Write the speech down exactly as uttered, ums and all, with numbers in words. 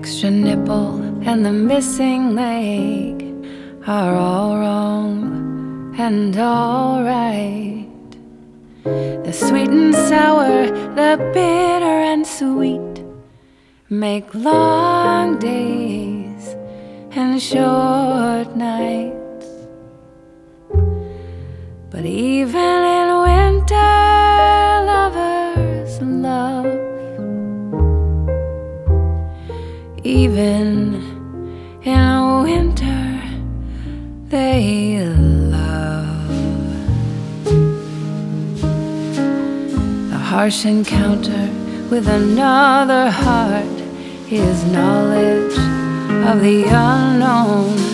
extra nipple and the missing leg are all wrong and all right. The sweet and sour, the bitter and sweet make long days and short nights. But even in winter, lovers love. Even in winter, they love. The harsh encounter with another heart is knowledge of the unknown.